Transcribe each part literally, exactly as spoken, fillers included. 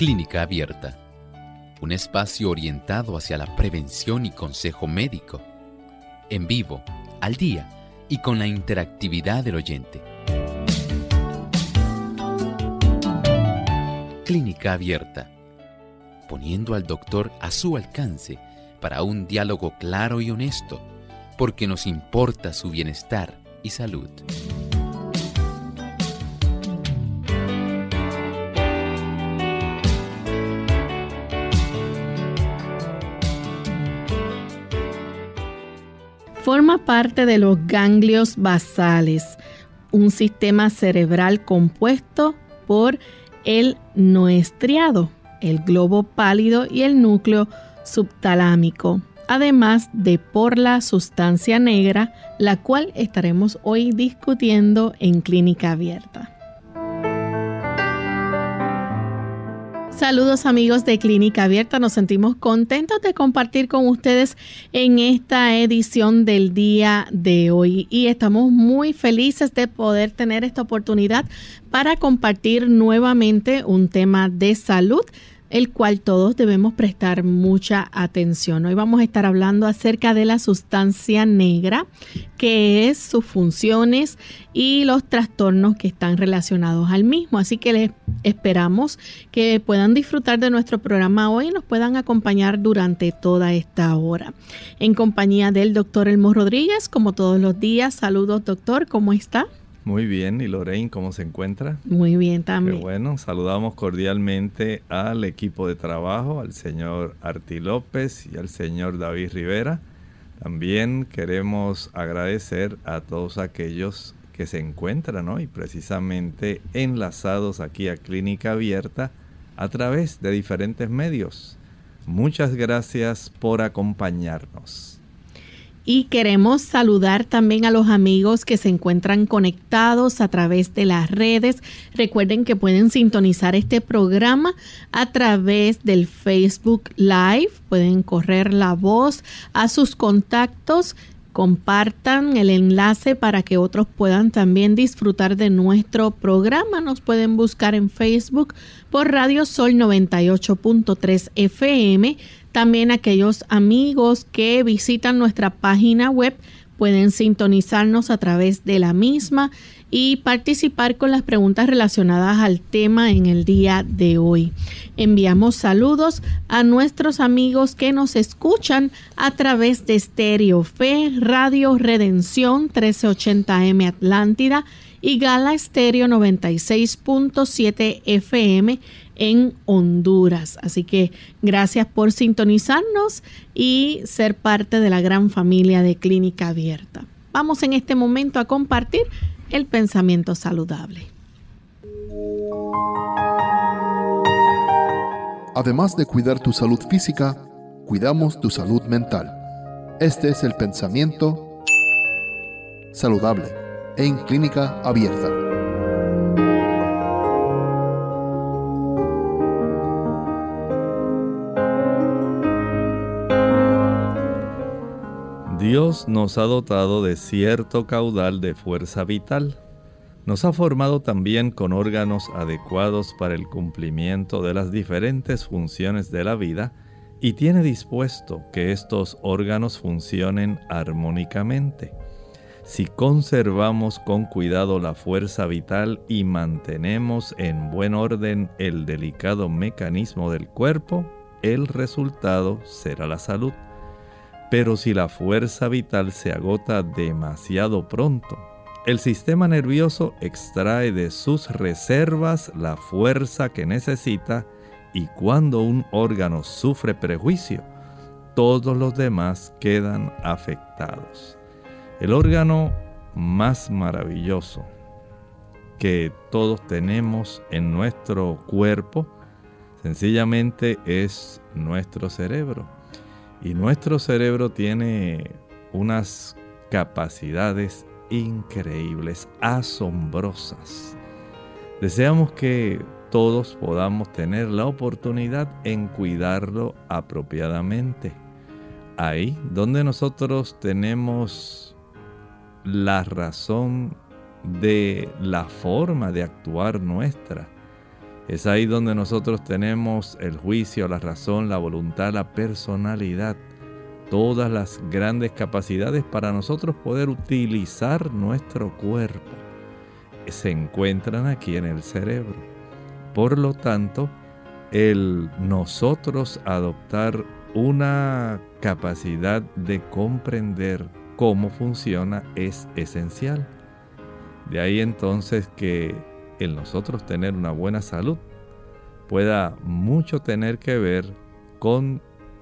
Clínica Abierta, un espacio orientado hacia la prevención y consejo médico, en vivo, al día y con la interactividad del oyente. Clínica Abierta, poniendo al doctor a su alcance para un diálogo claro y honesto, porque nos importa su bienestar y salud. Forma parte de los ganglios basales, un sistema cerebral compuesto por el noestriado, el globo pálido y el núcleo subtalámico, además de por la sustancia negra, la cual estaremos hoy discutiendo en Clínica Abierta. Saludos amigos de Clínica Abierta, nos sentimos contentos de compartir con ustedes en esta edición del día de hoy y estamos muy felices de poder tener esta oportunidad para compartir nuevamente un tema de salud, el cual todos debemos prestar mucha atención. Hoy vamos a estar hablando acerca de la sustancia negra, qué es, sus funciones y los trastornos que están relacionados al mismo. Así que les esperamos que puedan disfrutar de nuestro programa hoy y nos puedan acompañar durante toda esta hora. En compañía del doctor Elmo Rodríguez, como todos los días. Saludos, doctor, ¿cómo está? Muy bien, ¿y Lorraine cómo se encuentra? Muy bien también. Qué bueno, saludamos cordialmente al equipo de trabajo, al señor Arti López y al señor David Rivera. También queremos agradecer a todos aquellos que se encuentran hoy precisamente enlazados aquí a Clínica Abierta a través de diferentes medios. Muchas gracias por acompañarnos. Y queremos saludar también a los amigos que se encuentran conectados a través de las redes. Recuerden que pueden sintonizar este programa a través del Facebook Live. Pueden correr la voz a sus contactos. Compartan el enlace para que otros puedan también disfrutar de nuestro programa. Nos pueden buscar en Facebook por Radio Sol noventa y ocho punto tres F M. También aquellos amigos que visitan nuestra página web pueden sintonizarnos a través de la misma y participar con las preguntas relacionadas al tema en el día de hoy. Enviamos saludos a nuestros amigos que nos escuchan a través de Stereo Fe, Radio Redención trece ochenta M Atlántida y Gala Stereo noventa y seis punto siete F M en Honduras. Así que gracias por sintonizarnos y ser parte de la gran familia de Clínica Abierta. Vamos en este momento a compartir el pensamiento saludable. Además de cuidar tu salud física, cuidamos tu salud mental. Este es el pensamiento saludable en Clínica Abierta. Dios nos ha dotado de cierto caudal de fuerza vital. Nos ha formado también con órganos adecuados para el cumplimiento de las diferentes funciones de la vida y tiene dispuesto que estos órganos funcionen armónicamente. Si conservamos con cuidado la fuerza vital y mantenemos en buen orden el delicado mecanismo del cuerpo, el resultado será la salud. Pero si la fuerza vital se agota demasiado pronto, el sistema nervioso extrae de sus reservas la fuerza que necesita y cuando un órgano sufre perjuicio, todos los demás quedan afectados. El órgano más maravilloso que todos tenemos en nuestro cuerpo sencillamente es nuestro cerebro. Y nuestro cerebro tiene unas capacidades increíbles, asombrosas. Deseamos que todos podamos tener la oportunidad en cuidarlo apropiadamente. Ahí donde nosotros tenemos la razón de la forma de actuar nuestra Es ahí donde nosotros tenemos el juicio, la razón, la voluntad, la personalidad, todas las grandes capacidades para nosotros poder utilizar nuestro cuerpo. Se encuentran aquí en el cerebro. Por lo tanto, el nosotros adoptar una capacidad de comprender cómo funciona es esencial. De ahí entonces que el nosotros tener una buena salud pueda mucho tener que ver con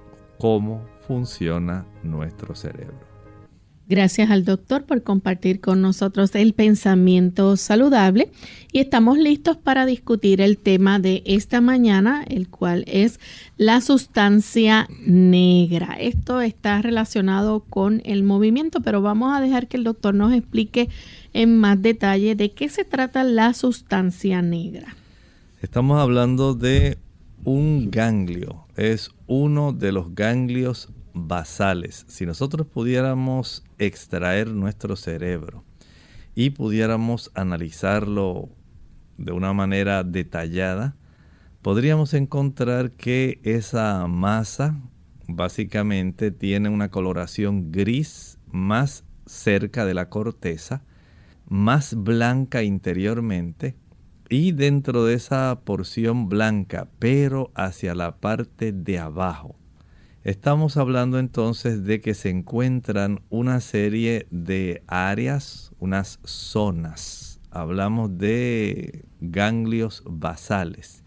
cómo funciona nuestro cerebro. Gracias al doctor por compartir con nosotros el pensamiento saludable y estamos listos para discutir el tema de esta mañana, el cual es la sustancia negra. Esto está relacionado con el movimiento, pero vamos a dejar que el doctor nos explique en más detalle de qué se trata la sustancia negra. Estamos hablando de un ganglio, es uno de los ganglios basales. Si nosotros pudiéramos extraer nuestro cerebro y pudiéramos analizarlo de una manera detallada, podríamos encontrar que esa masa básicamente tiene una coloración gris más cerca de la corteza, más blanca interiormente, y dentro de esa porción blanca, pero hacia la parte de abajo, estamos hablando entonces de que se encuentran una serie de áreas, unas zonas. Hablamos de ganglios basales.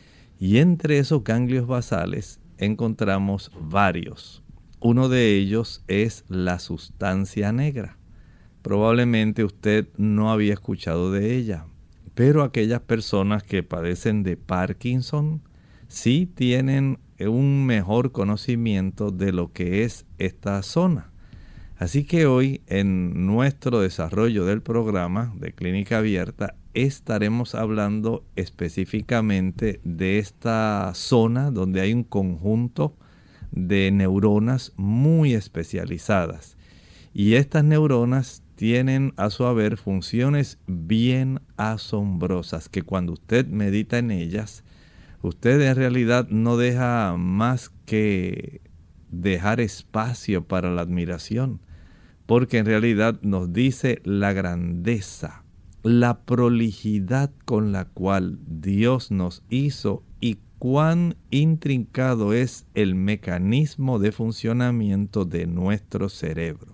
Y entre esos ganglios basales encontramos varios. Uno de ellos es la sustancia negra. Probablemente usted no había escuchado de ella, pero aquellas personas que padecen de Parkinson sí tienen un mejor conocimiento de lo que es esta zona. Así que hoy en nuestro desarrollo del programa de Clínica Abierta estaremos hablando específicamente de esta zona donde hay un conjunto de neuronas muy especializadas. Y estas neuronas tienen a su haber funciones bien asombrosas que cuando usted medita en ellas, usted en realidad no deja más que dejar espacio para la admiración, porque en realidad nos dice la grandeza, la prolijidad con la cual Dios nos hizo y cuán intrincado es el mecanismo de funcionamiento de nuestro cerebro.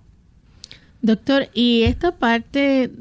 Doctor, y esta parte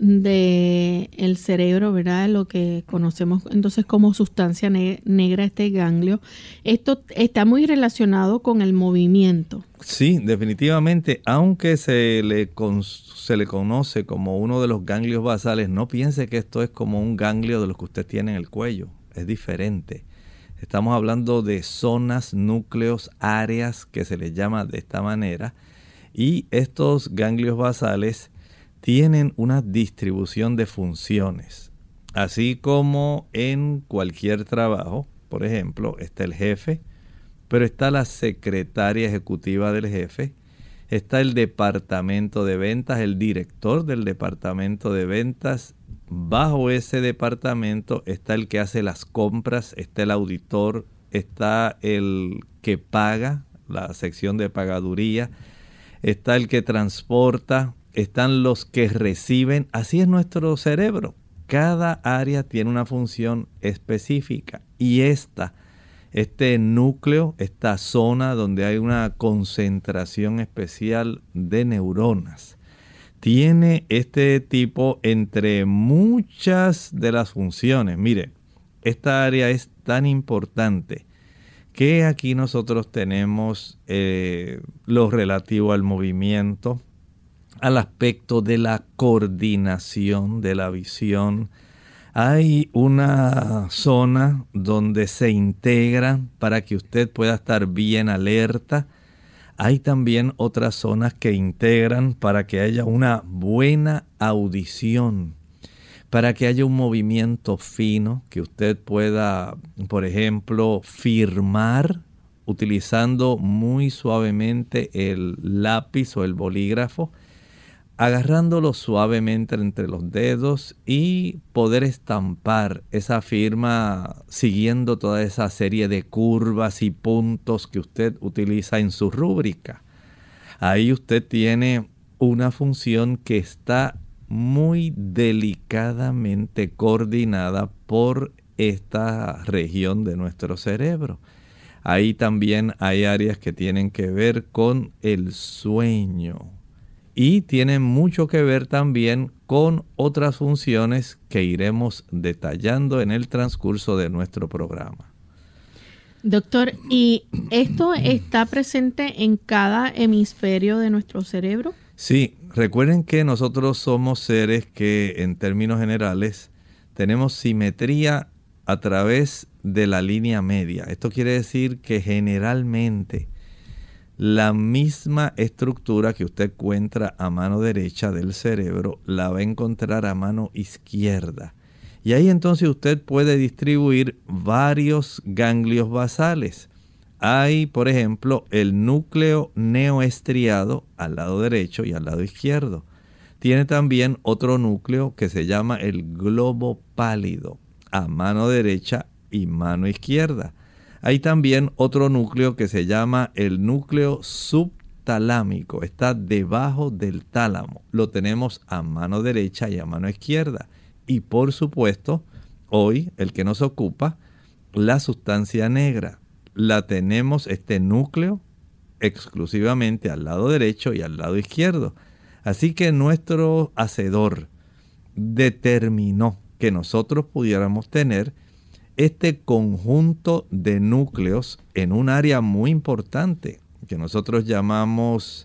del cerebro, ¿verdad? Lo que conocemos entonces como sustancia ne- negra, este ganglio, esto está muy relacionado con el movimiento. Sí, definitivamente, aunque se le, con, se le conoce como uno de los ganglios basales, no piense que esto es como un ganglio de los que usted tiene en el cuello, es diferente. Estamos hablando de zonas, núcleos, áreas que se les llama de esta manera. Y estos ganglios basales tienen una distribución de funciones. Así como en cualquier trabajo, por ejemplo, está el jefe, pero está la secretaria ejecutiva del jefe, está el departamento de ventas, el director del departamento de ventas. Bajo ese departamento está el que hace las compras, está el auditor, está el que paga, la sección de pagaduría, está el que transporta, están los que reciben. Así es nuestro cerebro. Cada área tiene una función específica y esta, este núcleo, esta zona donde hay una concentración especial de neuronas, tiene este tipo entre muchas de las funciones. Mire, esta área es tan importante que aquí nosotros tenemos eh, lo relativo al movimiento, al aspecto de la coordinación de la visión. Hay una zona donde se integran para que usted pueda estar bien alerta. Hay también otras zonas que integran para que haya una buena audición, para que haya un movimiento fino, que usted pueda, por ejemplo, firmar utilizando muy suavemente el lápiz o el bolígrafo. agarrándolo suavemente entre los dedos y poder estampar esa firma siguiendo toda esa serie de curvas y puntos que usted utiliza en su rúbrica. Ahí usted tiene una función que está muy delicadamente coordinada por esta región de nuestro cerebro. Ahí también hay áreas que tienen que ver con el sueño y tienen mucho que ver también con otras funciones que iremos detallando en el transcurso de nuestro programa. Doctor, ¿y esto está presente en cada hemisferio de nuestro cerebro? Sí, recuerden que nosotros somos seres que en términos generales tenemos simetría a través de la línea media. Esto quiere decir que generalmente la misma estructura que usted encuentra a mano derecha del cerebro la va a encontrar a mano izquierda. Y ahí entonces usted puede distribuir varios ganglios basales. Hay, por ejemplo, el núcleo neoestriado al lado derecho y al lado izquierdo. Tiene también otro núcleo que se llama el globo pálido a mano derecha y mano izquierda. Hay también otro núcleo que se llama el núcleo subtalámico. Está debajo del tálamo. Lo tenemos a mano derecha y a mano izquierda. Y por supuesto, hoy el que nos ocupa, la sustancia negra. La tenemos, este núcleo, exclusivamente al lado derecho y al lado izquierdo. Así que nuestro hacedor determinó que nosotros pudiéramos tener este conjunto de núcleos en un área muy importante que nosotros llamamos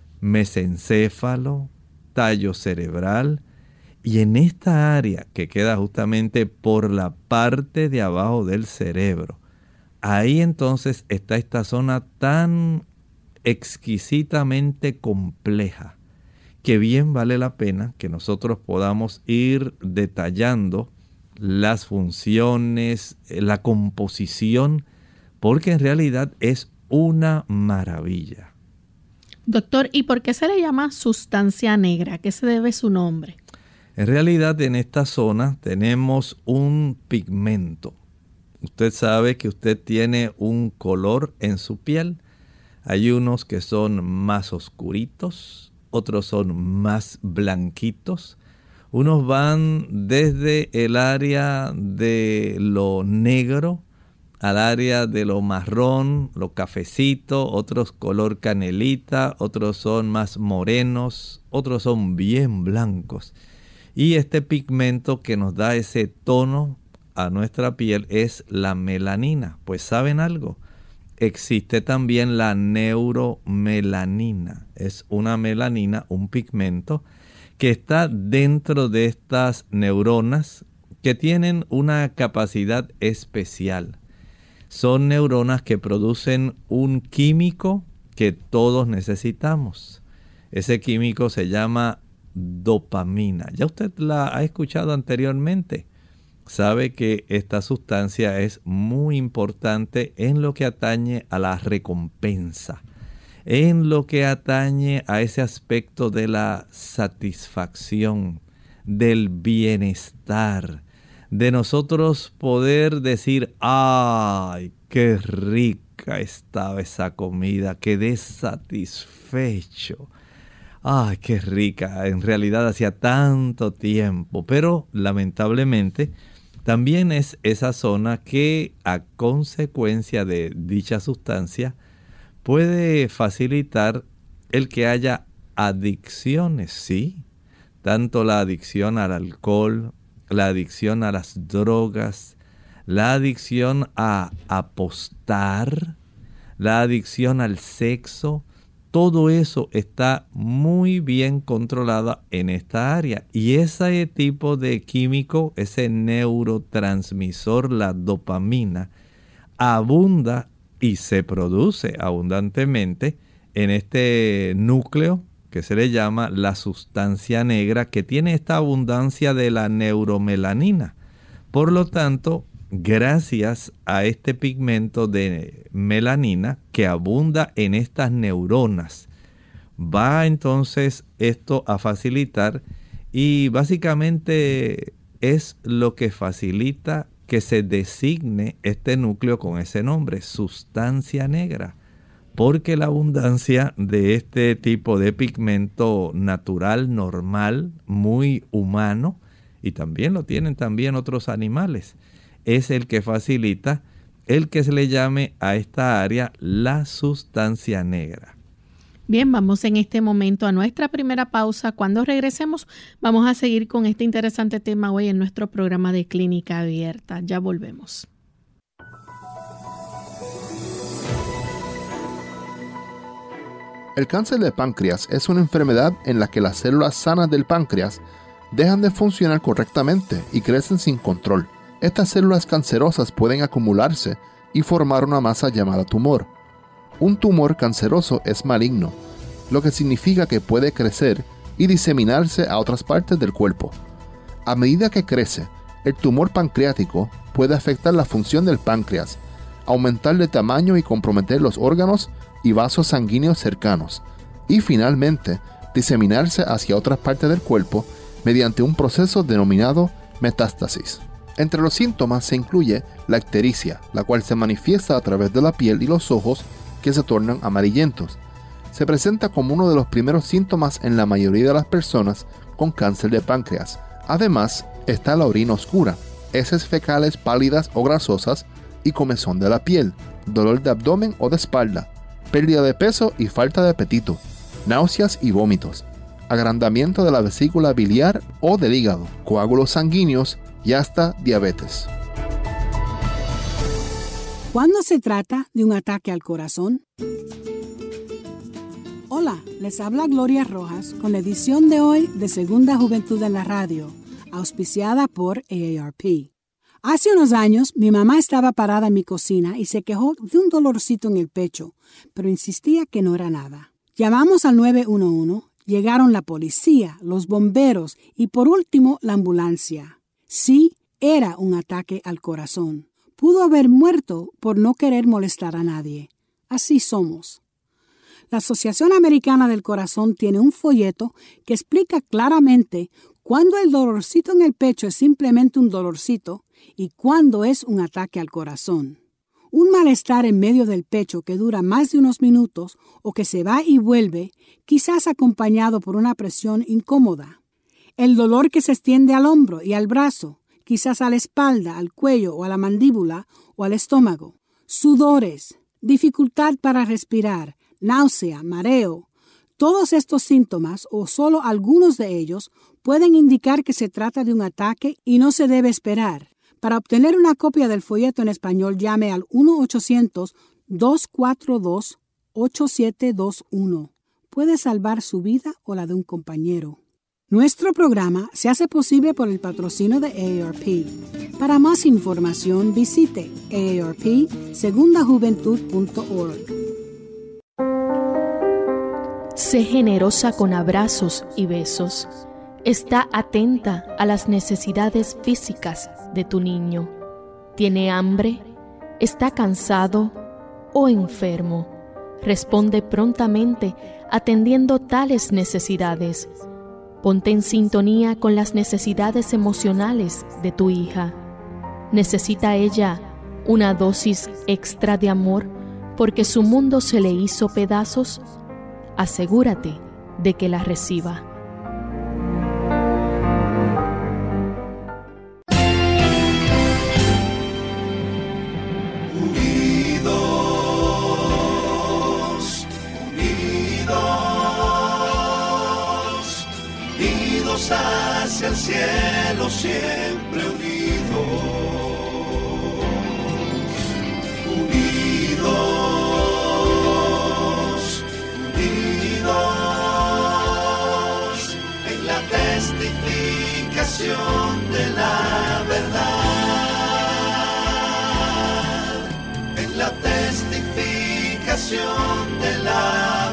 mesencéfalo, tallo cerebral, y en esta área que queda justamente por la parte de abajo del cerebro, ahí entonces está esta zona tan exquisitamente compleja que bien vale la pena que nosotros podamos ir detallando las funciones, la composición, porque en realidad es una maravilla. Doctor, ¿y por qué se le llama sustancia negra? ¿A qué se debe su nombre? En realidad en esta zona tenemos un pigmento. Usted sabe que usted tiene un color en su piel. Hay unos que son más oscuritos, otros son más blanquitos. Unos van desde el área de lo negro al área de lo marrón, lo cafecito, otros color canelita, otros son más morenos, otros son bien blancos. Y este pigmento que nos da ese tono a nuestra piel es la melanina. Pues ¿saben algo? Existe también la neuromelanina. Es una melanina, un pigmento que está dentro de estas neuronas que tienen una capacidad especial. Son neuronas que producen un químico que todos necesitamos. Ese químico se llama dopamina. Ya usted la ha escuchado anteriormente. Sabe que esta sustancia es muy importante en lo que atañe a la recompensa, en lo que atañe a ese aspecto de la satisfacción, del bienestar, de nosotros poder decir, ¡ay, qué rica estaba esa comida! ¡Quedé satisfecho! ¡Ay, qué rica! En realidad hacía tanto tiempo, pero lamentablemente también es esa zona que a consecuencia de dicha sustancia puede facilitar el que haya adicciones, sí, tanto la adicción al alcohol, la adicción a las drogas, la adicción a apostar, la adicción al sexo. Todo eso está muy bien controlado en esta área. Y ese tipo de químico, ese neurotransmisor, la dopamina, abunda y se produce abundantemente en este núcleo que se le llama la sustancia negra, que tiene esta abundancia de la neuromelanina. Por lo tanto, gracias a este pigmento de melanina que abunda en estas neuronas, va entonces esto a facilitar y básicamente es lo que facilita que se designe este núcleo con ese nombre, sustancia negra, porque la abundancia de este tipo de pigmento natural, normal, muy humano, y también lo tienen también otros animales, es el que facilita el que se le llame a esta área la sustancia negra. Bien, vamos en este momento a nuestra primera pausa. Cuando regresemos, vamos a seguir con este interesante tema hoy en nuestro programa de Clínica Abierta. Ya volvemos. El cáncer de páncreas es una enfermedad en la que las células sanas del páncreas dejan de funcionar correctamente y crecen sin control. Estas células cancerosas pueden acumularse y formar una masa llamada tumor. Un tumor canceroso es maligno, lo que significa que puede crecer y diseminarse a otras partes del cuerpo. A medida que crece, el tumor pancreático puede afectar la función del páncreas, aumentar de tamaño y comprometer los órganos y vasos sanguíneos cercanos, y finalmente diseminarse hacia otras partes del cuerpo mediante un proceso denominado metástasis. Entre los síntomas se incluye la ictericia, la cual se manifiesta a través de la piel y los ojos que se tornan amarillentos. Se presenta como uno de los primeros síntomas en la mayoría de las personas con cáncer de páncreas. Además, está la orina oscura, heces fecales pálidas o grasosas y comezón de la piel, dolor de abdomen o de espalda, pérdida de peso y falta de apetito, náuseas y vómitos, agrandamiento de la vesícula biliar o del hígado, coágulos sanguíneos y hasta diabetes. ¿Cuándo se trata de un ataque al corazón? Hola, les habla Gloria Rojas con la edición de hoy de Segunda Juventud en la Radio, auspiciada por A A R P. Hace unos años, mi mamá estaba parada en mi cocina y se quejó de un dolorcito en el pecho, pero insistía que no era nada. Llamamos al nueve uno uno, llegaron la policía, los bomberos y por último la ambulancia. Sí, era un ataque al corazón. Pudo haber muerto por no querer molestar a nadie. Así somos. La Asociación Americana del Corazón tiene un folleto que explica claramente cuándo el dolorcito en el pecho es simplemente un dolorcito y cuándo es un ataque al corazón. Un malestar en medio del pecho que dura más de unos minutos o que se va y vuelve, quizás acompañado por una presión incómoda. El dolor que se extiende al hombro y al brazo, quizás a la espalda, al cuello o a la mandíbula o al estómago. Sudores, dificultad para respirar, náusea, mareo. Todos estos síntomas, o solo algunos de ellos, pueden indicar que se trata de un ataque y no se debe esperar. Para obtener una copia del folleto en español, llame al uno ochocientos, dos cuatro dos, ocho siete dos uno. Puede salvar su vida o la de un compañero. Nuestro programa se hace posible por el patrocinio de A A R P. Para más información, visite A A R P segunda juventud punto org. Sé generosa con abrazos y besos. Está atenta a las necesidades físicas de tu niño. ¿Tiene hambre? ¿Está cansado o enfermo? Responde prontamente atendiendo tales necesidades. Ponte en sintonía con las necesidades emocionales de tu hija. ¿Necesita ella una dosis extra de amor porque su mundo se le hizo pedazos? Asegúrate de que la reciba. Unidos, unidos, unidos hacia el cielo, siempre unidos, unidos. Testificación de la verdad, en la testificación de la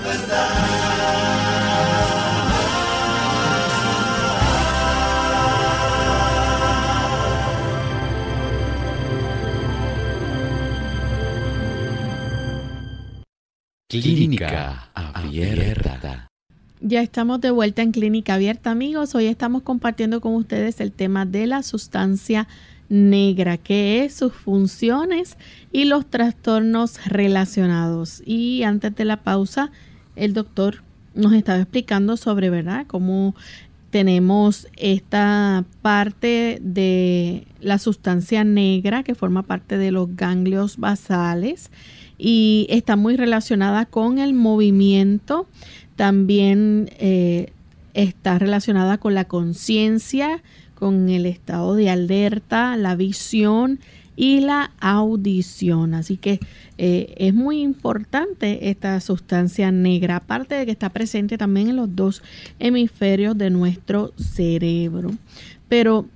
verdad. Clínica Abierta. Ya estamos de vuelta en Clínica Abierta, amigos. Hoy estamos compartiendo con ustedes el tema de la sustancia negra, qué es, sus funciones y los trastornos relacionados. Y antes de la pausa, el doctor nos estaba explicando sobre, ¿verdad?, cómo tenemos esta parte de la sustancia negra que forma parte de los ganglios basales y está muy relacionada con el movimiento. También eh, está relacionada con la conciencia, con el estado de alerta, la visión y la audición. Así que eh, es muy importante esta sustancia negra, aparte de que está presente también en los dos hemisferios de nuestro cerebro. Pero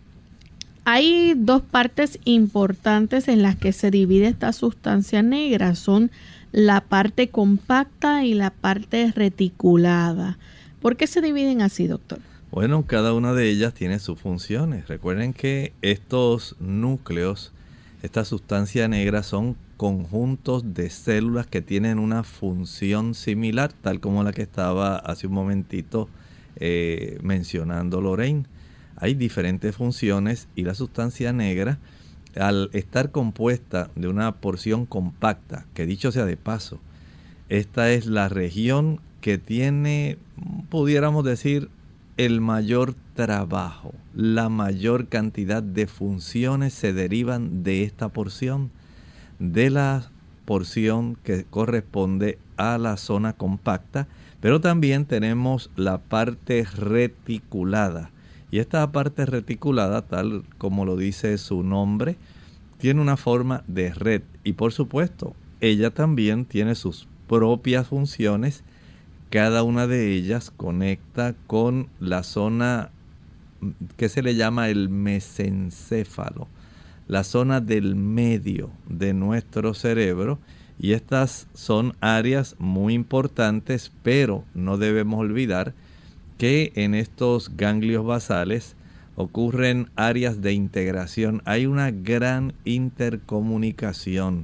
hay dos partes importantes en las que se divide esta sustancia negra. Son la parte compacta y la parte reticulada. ¿Por qué se dividen así, doctor? Bueno, cada una de ellas tiene sus funciones. Recuerden que estos núcleos, esta sustancia negra, son conjuntos de células que tienen una función similar, tal como la que estaba hace un momentito eh, mencionando Lorraine. Hay diferentes funciones y la sustancia negra, al estar compuesta de una porción compacta, que dicho sea de paso, esta es la región que tiene, pudiéramos decir, el mayor trabajo, la mayor cantidad de funciones se derivan de esta porción, de la porción que corresponde a la zona compacta, pero también tenemos la parte reticulada. Y esta parte reticulada, tal como lo dice su nombre, tiene una forma de red y por supuesto, ella también tiene sus propias funciones. Cada una de ellas conecta con la zona que se le llama el mesencéfalo, la zona del medio de nuestro cerebro, y estas son áreas muy importantes, pero no debemos olvidar que en estos ganglios basales ocurren áreas de integración. Hay una gran intercomunicación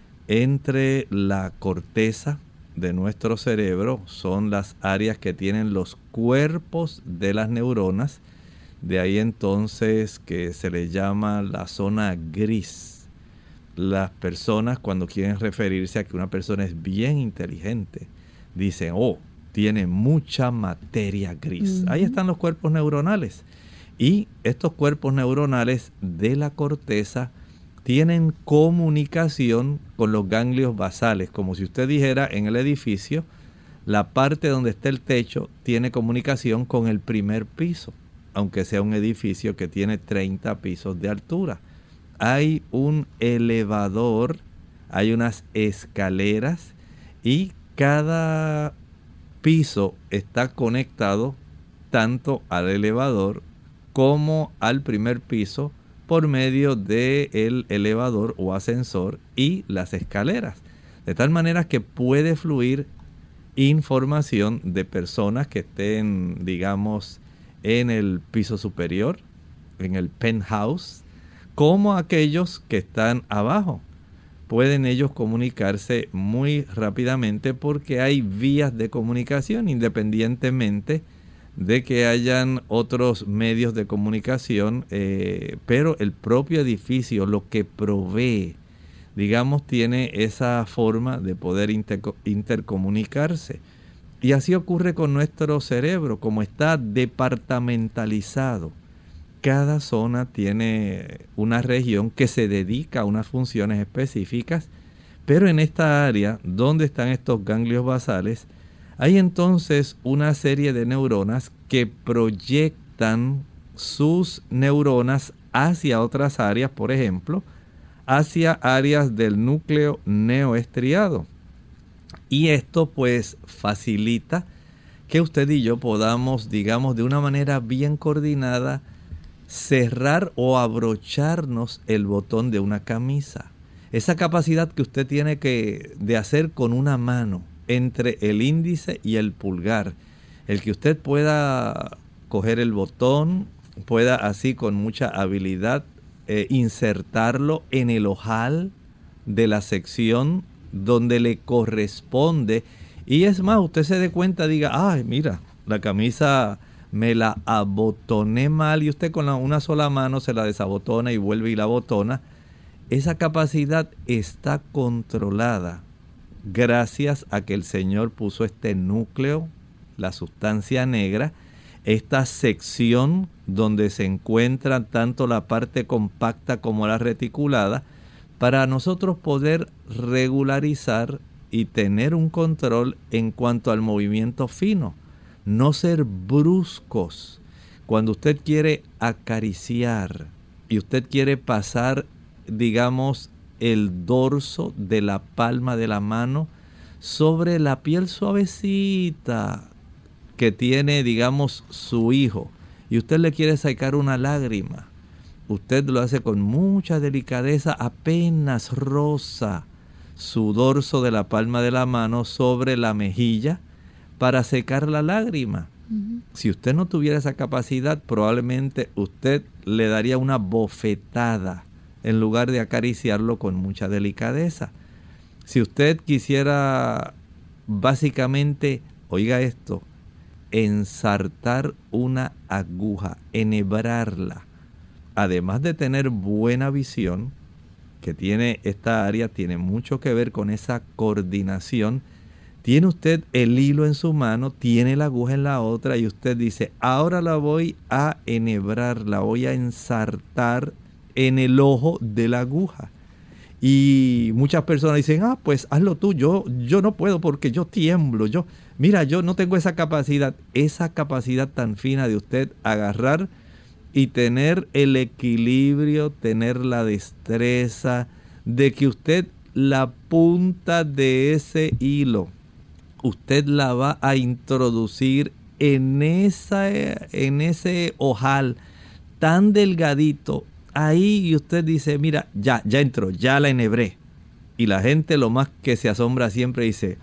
entre la corteza de nuestro cerebro, son las áreas que tienen los cuerpos de las neuronas, de ahí entonces que se le llama la zona gris. Las personas, cuando quieren referirse a que una persona es bien inteligente, dicen, oh, tiene mucha materia gris. Uh-huh. Ahí están los cuerpos neuronales. Y estos cuerpos neuronales de la corteza tienen comunicación con los ganglios basales. Como si usted dijera, en el edificio, la parte donde está el techo tiene comunicación con el primer piso, aunque sea un edificio que tiene treinta pisos de altura. Hay un elevador, hay unas escaleras y cada piso está conectado tanto al elevador como al primer piso por medio del elevador o ascensor y las escaleras. De tal manera que puede fluir información de personas que estén, digamos, en el piso superior, en el penthouse, como aquellos que están abajo. Pueden ellos comunicarse muy rápidamente porque hay vías de comunicación independientemente de que hayan otros medios de comunicación, eh, pero el propio edificio, lo que provee, digamos, tiene esa forma de poder inter intercomunicarse. Y así ocurre con nuestro cerebro, como está departamentalizado. Cada zona tiene una región que se dedica a unas funciones específicas, pero en esta área donde están estos ganglios basales, hay entonces una serie de neuronas que proyectan sus neuronas hacia otras áreas, por ejemplo, hacia áreas del núcleo neoestriado. Y esto pues facilita que usted y yo podamos, digamos, de una manera bien coordinada, cerrar o abrocharnos el botón de una camisa. Esa capacidad que usted tiene que de hacer con una mano entre el índice y el pulgar, el que usted pueda coger el botón, pueda así con mucha habilidad eh, insertarlo en el ojal de la sección donde le corresponde, y es más, usted se dé cuenta, diga, ay, mira, la camisa me la abotoné mal y usted con la, una sola mano se la desabotona y vuelve y la abotona. Esa capacidad está controlada gracias a que el Señor puso este núcleo, la sustancia negra, esta sección donde se encuentra tanto la parte compacta como la reticulada, para nosotros poder regularizar y tener un control en cuanto al movimiento fino. No ser bruscos. Cuando usted quiere acariciar y usted quiere pasar, digamos, el dorso de la palma de la mano sobre la piel suavecita que tiene, digamos, su hijo, y usted le quiere sacar una lágrima, usted lo hace con mucha delicadeza, apenas roza su dorso de la palma de la mano sobre la mejilla para secar la lágrima. Uh-huh. Si usted no tuviera esa capacidad, probablemente usted le daría una bofetada en lugar de acariciarlo con mucha delicadeza. Si usted quisiera básicamente, oiga esto, ensartar una aguja, enhebrarla, además de tener buena visión, que tiene esta área, tiene mucho que ver con esa coordinación. Tiene usted el hilo en su mano, tiene la aguja en la otra y usted dice, ahora la voy a enhebrar, la voy a ensartar en el ojo de la aguja. Y muchas personas dicen, ah, pues hazlo tú, yo, yo no puedo porque yo tiemblo, yo, mira, yo no tengo esa capacidad, esa capacidad tan fina de usted agarrar y tener el equilibrio, tener la destreza de que usted la punta de ese hilo, usted la va a introducir en, esa, en ese ojal tan delgadito, ahí y usted dice, mira, ya, ya entró, ya la enhebré. Y la gente lo más que se asombra siempre dice,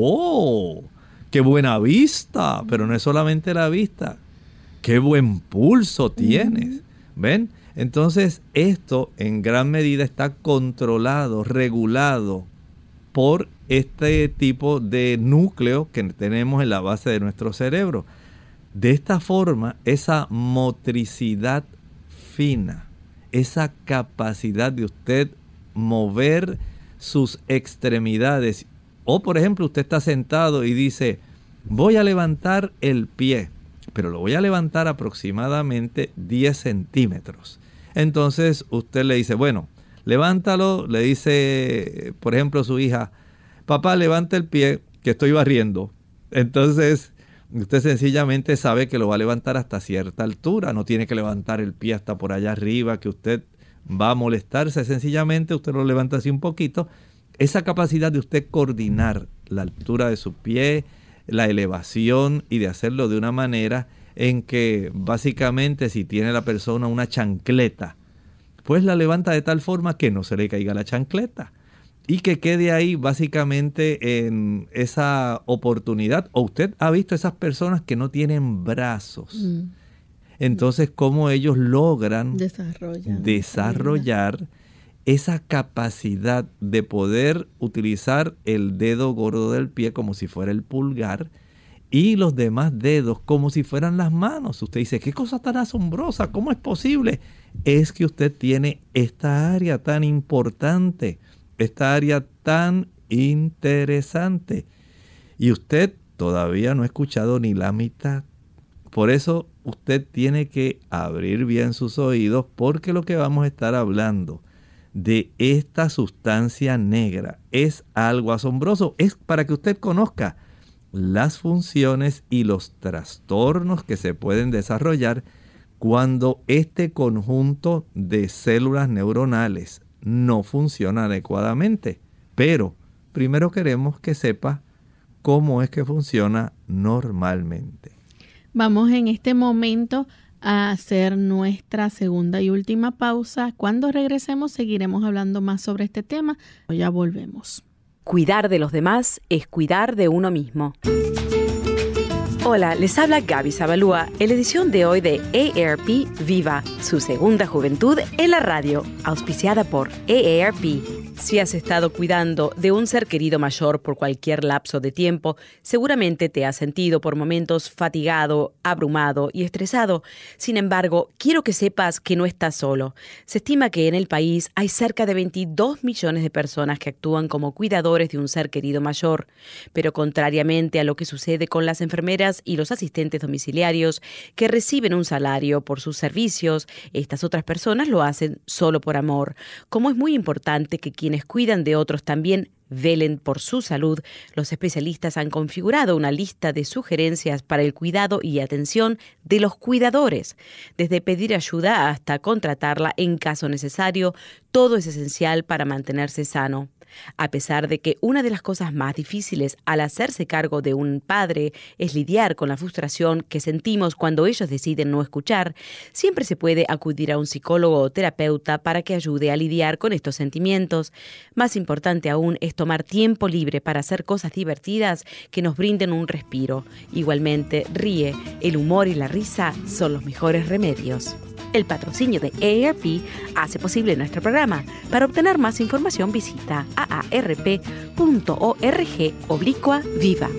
¡oh! ¡Qué buena vista! Pero no es solamente la vista. ¡Qué buen pulso tienes! Uh-huh. ¿Ven? Entonces, esto en gran medida está controlado, regulado por este tipo de núcleo que tenemos en la base de nuestro cerebro. De esta forma, esa motricidad fina, esa capacidad de usted mover sus extremidades. O, por ejemplo, usted está sentado y dice, voy a levantar el pie, pero lo voy a levantar aproximadamente diez centímetros. Entonces, usted le dice, bueno, levántalo, le dice, por ejemplo, su hija, papá, levanta el pie, que estoy barriendo. Entonces, usted sencillamente sabe que lo va a levantar hasta cierta altura, no tiene que levantar el pie hasta por allá arriba, que usted va a molestarse, sencillamente usted lo levanta así un poquito. Esa capacidad de usted coordinar la altura de su pie, la elevación y de hacerlo de una manera en que básicamente si tiene la persona una chancleta, pues la levanta de tal forma que no se le caiga la chancleta. Y que quede ahí básicamente en esa oportunidad. O usted ha visto esas personas que no tienen brazos. Mm. Entonces, ¿cómo ellos logran Desarrollan. desarrollar esa capacidad de poder utilizar el dedo gordo del pie como si fuera el pulgar y los demás dedos como si fueran las manos? Usted dice, ¿qué cosa tan asombrosa? ¿Cómo es posible? Es que usted tiene esta área tan importante, esta área tan interesante. Y usted todavía no ha escuchado ni la mitad. Por eso usted tiene que abrir bien sus oídos, porque lo que vamos a estar hablando de esta sustancia negra es algo asombroso. Es para que usted conozca las funciones y los trastornos que se pueden desarrollar cuando este conjunto de células neuronales no funciona adecuadamente. Pero primero queremos que sepa cómo es que funciona normalmente. Vamos en este momento a hacer nuestra segunda y última pausa. Cuando regresemos seguiremos hablando más sobre este tema. Ya volvemos. Cuidar de los demás es cuidar de uno mismo. Hola, les habla Gaby Zabalúa en la edición de hoy de A A R P Viva, su segunda juventud en la radio, auspiciada por A A R P. Si has estado cuidando de un ser querido mayor por cualquier lapso de tiempo, seguramente te has sentido por momentos fatigado, abrumado y estresado. Sin embargo, quiero que sepas que no estás solo. Se estima que en el país hay cerca de veintidós millones de personas que actúan como cuidadores de un ser querido mayor. Pero contrariamente a lo que sucede con las enfermeras y los asistentes domiciliarios que reciben un salario por sus servicios, estas otras personas lo hacen solo por amor. Como es muy importante que quienes cuidan de otros también velen por su salud, los especialistas han configurado una lista de sugerencias para el cuidado y atención de los cuidadores. Desde pedir ayuda hasta contratarla en caso necesario, todo es esencial para mantenerse sano. A pesar de que una de las cosas más difíciles al hacerse cargo de un padre es lidiar con la frustración que sentimos cuando ellos deciden no escuchar, siempre se puede acudir a un psicólogo o terapeuta para que ayude a lidiar con estos sentimientos. Más importante aún es tomar tiempo libre para hacer cosas divertidas que nos brinden un respiro. Igualmente, ríe, el humor y la risa son los mejores remedios. El patrocinio de A A R P hace posible nuestro programa. Para obtener más información visita a a r p punto org oblicua viva.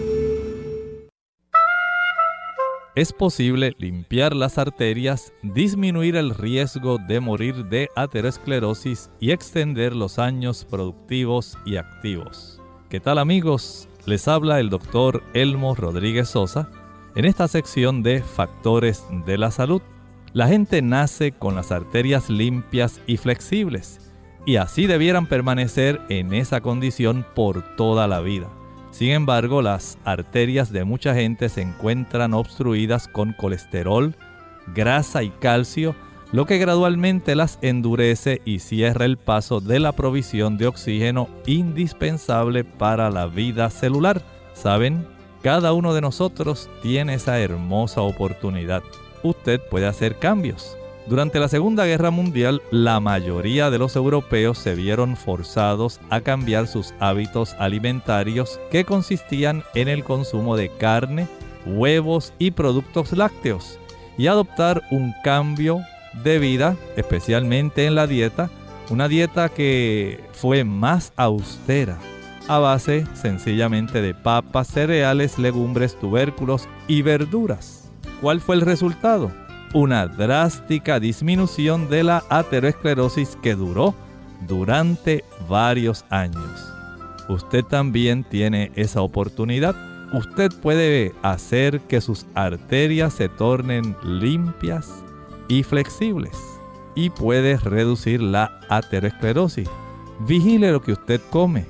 Es posible limpiar las arterias, disminuir el riesgo de morir de aterosclerosis y extender los años productivos y activos. ¿Qué tal, amigos? Les habla el doctor Elmo Rodríguez Sosa en esta sección de Factores de la Salud. La gente nace con las arterias limpias y flexibles, y así debieran permanecer en esa condición por toda la vida. Sin embargo, las arterias de mucha gente se encuentran obstruidas con colesterol, grasa y calcio, lo que gradualmente las endurece y cierra el paso de la provisión de oxígeno indispensable para la vida celular. ¿Saben? Cada uno de nosotros tiene esa hermosa oportunidad. Usted puede hacer cambios. Durante la Segunda Guerra Mundial, la mayoría de los europeos se vieron forzados a cambiar sus hábitos alimentarios que consistían en el consumo de carne, huevos y productos lácteos, y adoptar un cambio de vida, especialmente en la dieta, una dieta que fue más austera, a base sencillamente de papas, cereales, legumbres, tubérculos y verduras. ¿Cuál fue el resultado? Una drástica disminución de la aterosclerosis que duró durante varios años. Usted también tiene esa oportunidad. Usted puede hacer que sus arterias se tornen limpias y flexibles y puede reducir la aterosclerosis. Vigile lo que usted come.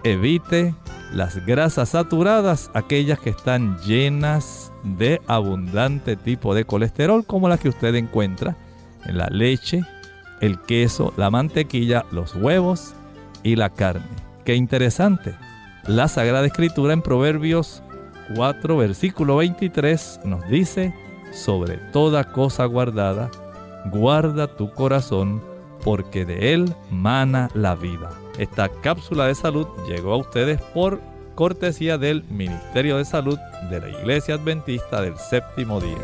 Evite las grasas saturadas, aquellas que están llenas de abundante tipo de colesterol, como la que usted encuentra en la leche, el queso, la mantequilla, los huevos y la carne. ¡Qué interesante! La Sagrada Escritura en Proverbios cuatro, versículo veintitrés nos dice: sobre toda cosa guardada, guarda tu corazón, porque de él mana la vida. Esta cápsula de salud llegó a ustedes por cortesía del Ministerio de Salud de la Iglesia Adventista del Séptimo Día.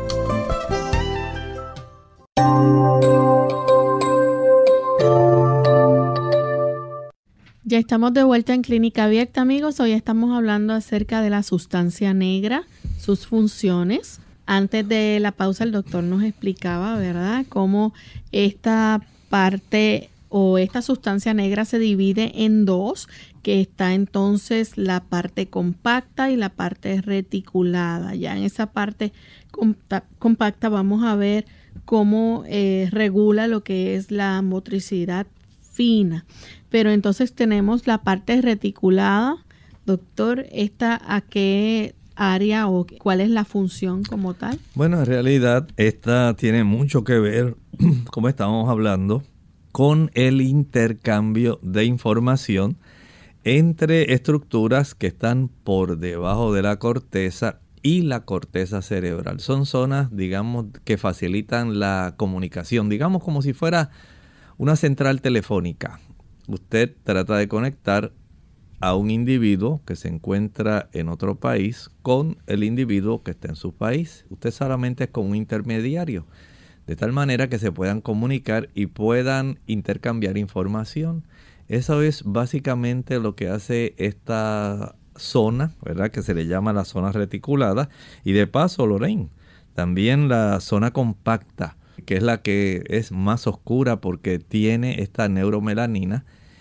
Ya estamos de vuelta en Clínica Abierta, amigos. Hoy estamos hablando acerca de la sustancia negra, sus funciones. Antes de la pausa el doctor nos explicaba, ¿verdad?, cómo esta parte o esta sustancia negra se divide en dos, que está entonces la parte compacta y la parte reticulada. Ya en esa parte compacta vamos a ver cómo eh, regula lo que es la motricidad fina. Pero entonces tenemos la parte reticulada. Doctor, ¿esta a qué área o cuál es la función como tal? Bueno, en realidad esta tiene mucho que ver, como estábamos hablando, con el intercambio de información entre estructuras que están por debajo de la corteza y la corteza cerebral. Son zonas, digamos, que facilitan la comunicación, digamos como si fuera una central telefónica. Usted trata de conectar a un individuo que se encuentra en otro país con el individuo que está en su país. Usted solamente es como un intermediario, de tal manera que se puedan comunicar y puedan intercambiar información. Eso es básicamente lo que hace esta zona, ¿verdad? Que se le llama la zona reticulada. Y de paso, Lorraine, también la zona compacta, que es la que es más oscura porque tiene esta neuromelanina,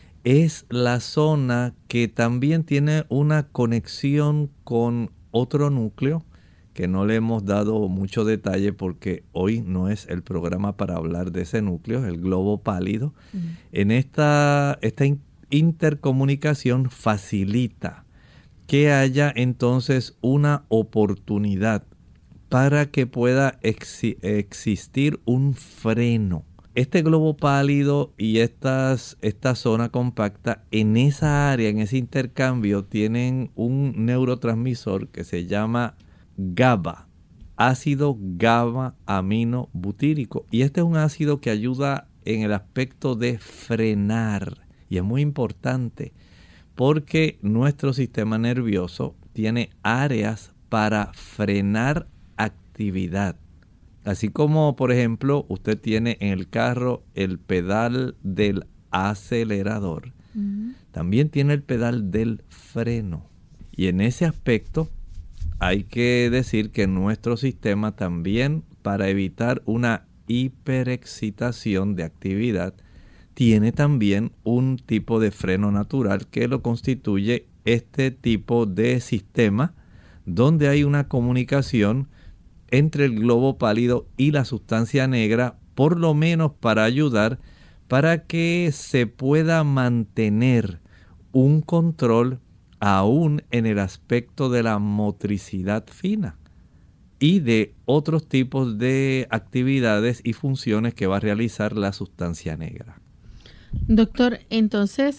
es la zona que también tiene una conexión con otro núcleo que no le hemos dado mucho detalle porque hoy no es el programa para hablar de ese núcleo, el globo pálido. Mm. En esta, esta intercomunicación facilita que haya entonces una oportunidad para que pueda exi- existir un freno. Este globo pálido y estas, esta zona compacta en esa área, en ese intercambio, tienen un neurotransmisor que se llama GABA, ácido GABA-aminobutírico. Y este es un ácido que ayuda en el aspecto de frenar. Y es muy importante porque nuestro sistema nervioso tiene áreas para frenar actividad. Así como, por ejemplo, usted tiene en el carro el pedal del acelerador, uh-huh. también tiene el pedal del freno. Y en ese aspecto hay que decir que nuestro sistema también, para evitar una hiperexcitación de actividad, tiene también un tipo de freno natural que lo constituye este tipo de sistema donde hay una comunicación entre el globo pálido y la sustancia negra, por lo menos para ayudar para que se pueda mantener un control aún en el aspecto de la motricidad fina y de otros tipos de actividades y funciones que va a realizar la sustancia negra. Doctor, entonces,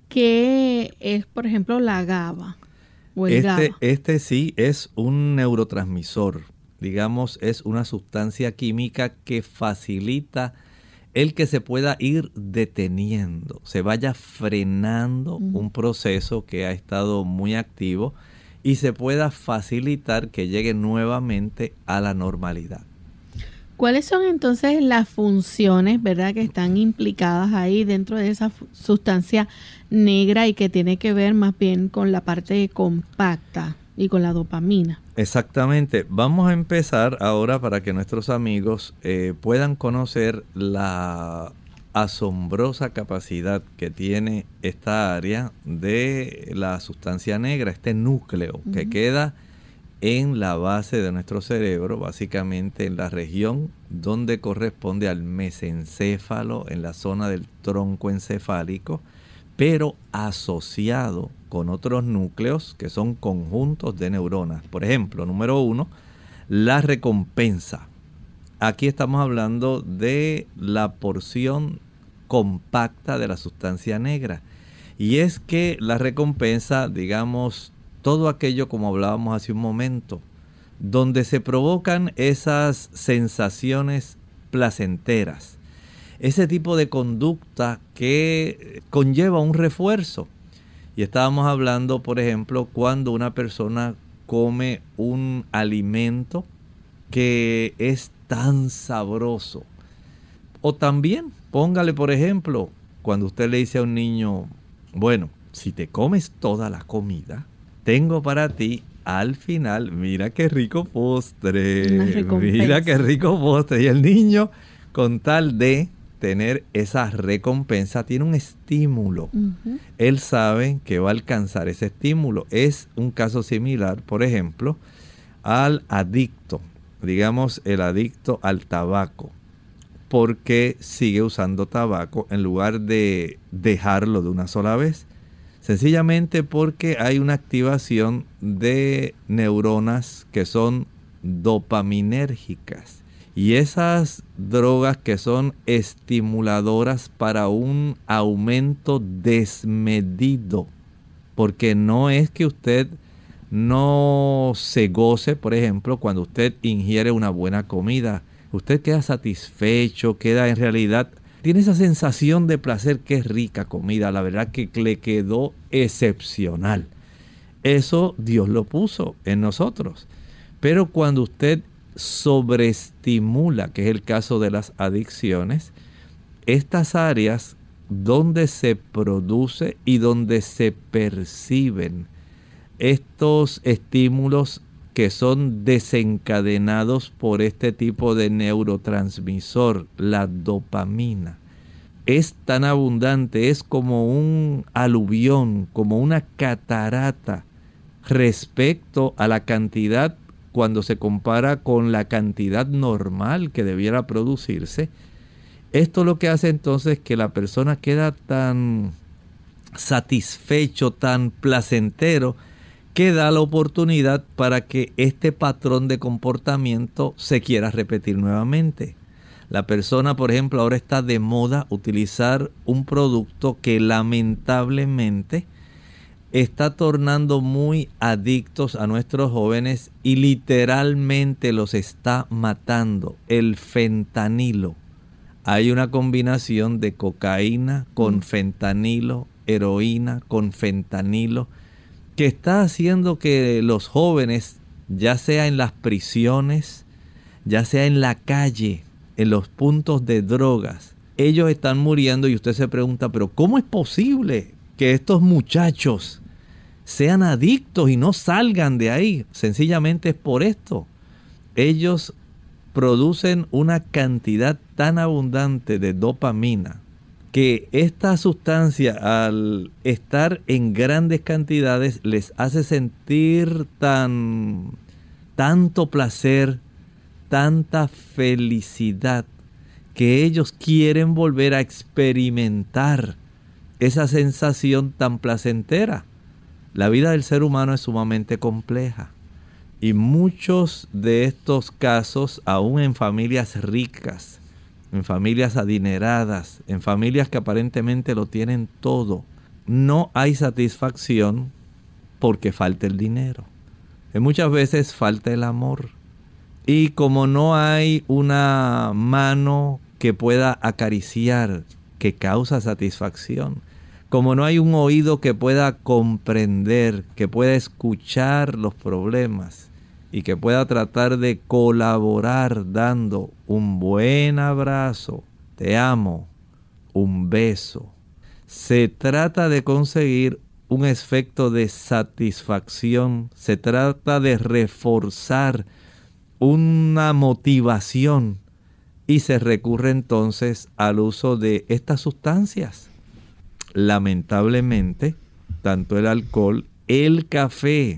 ¿qué es, por ejemplo, la GABA o el este, GABA? Este sí es un neurotransmisor. Digamos, es una sustancia química que facilita el que se pueda ir deteniendo, se vaya frenando uh-huh. un proceso que ha estado muy activo y se pueda facilitar que llegue nuevamente a la normalidad. ¿Cuáles son entonces las funciones, verdad, que están implicadas ahí dentro de esa sustancia negra y que tiene que ver más bien con la parte compacta y con la dopamina? Exactamente. Vamos a empezar ahora para que nuestros amigos eh, puedan conocer la asombrosa capacidad que tiene esta área de la sustancia negra, este núcleo uh-huh. que queda en la base de nuestro cerebro, básicamente en la región donde corresponde al mesencéfalo, en la zona del tronco encefálico, pero asociado con otros núcleos que son conjuntos de neuronas. Por ejemplo, número uno, la recompensa. Aquí estamos hablando de la porción compacta de la sustancia negra. Y es que la recompensa, digamos, todo aquello como hablábamos hace un momento, donde se provocan esas sensaciones placenteras, ese tipo de conducta que conlleva un refuerzo. Y estábamos hablando, por ejemplo, cuando una persona come un alimento que es tan sabroso. O también, póngale, por ejemplo, cuando usted le dice a un niño, bueno, si te comes toda la comida, tengo para ti al final, mira qué rico postre, mira qué rico postre. Y el niño, con tal de tener esa recompensa, tiene un estímulo. Uh-huh. Él sabe que va a alcanzar ese estímulo. Es un caso similar, por ejemplo, al adicto, digamos el adicto al tabaco, porque sigue usando tabaco en lugar de dejarlo de una sola vez. Sencillamente porque hay una activación de neuronas que son dopaminérgicas. Y esas drogas que son estimuladoras para un aumento desmedido. Porque no es que usted no se goce, por ejemplo, cuando usted ingiere una buena comida. Usted queda satisfecho, queda en realidad, tiene esa sensación de placer, que es rica comida. La verdad que le quedó excepcional. Eso Dios lo puso en nosotros. Pero cuando usted sobreestimula, que es el caso de las adicciones, estas áreas donde se produce y donde se perciben estos estímulos que son desencadenados por este tipo de neurotransmisor, la dopamina. Es tan abundante, es como un aluvión, como una catarata respecto a la cantidad cuando se compara con la cantidad normal que debiera producirse. Esto lo que hace entonces que la persona queda tan satisfecho, tan placentero, que da la oportunidad para que este patrón de comportamiento se quiera repetir nuevamente. La persona, por ejemplo, ahora está de moda utilizar un producto que lamentablemente está tornando muy adictos a nuestros jóvenes y literalmente los está matando, el fentanilo. Hay una combinación de cocaína con fentanilo, heroína con fentanilo, que está haciendo que los jóvenes, ya sea en las prisiones, ya sea en la calle, en los puntos de drogas, ellos están muriendo y usted se pregunta, pero ¿cómo es posible que estos muchachos sean adictos y no salgan de ahí? Sencillamente es por esto. Ellos producen una cantidad tan abundante de dopamina que esta sustancia, al estar en grandes cantidades, les hace sentir tan, tanto placer, tanta felicidad, que ellos quieren volver a experimentar esa sensación tan placentera. La vida del ser humano es sumamente compleja y muchos de estos casos, aún en familias ricas, en familias adineradas, en familias que aparentemente lo tienen todo, no hay satisfacción porque falta el dinero. Y muchas veces falta el amor. Y como no hay una mano que pueda acariciar, que causa satisfacción, como no hay un oído que pueda comprender, que pueda escuchar los problemas y que pueda tratar de colaborar dando un buen abrazo, te amo, un beso. Se trata de conseguir un efecto de satisfacción, se trata de reforzar una motivación y se recurre entonces al uso de estas sustancias. Lamentablemente, tanto el alcohol, el café,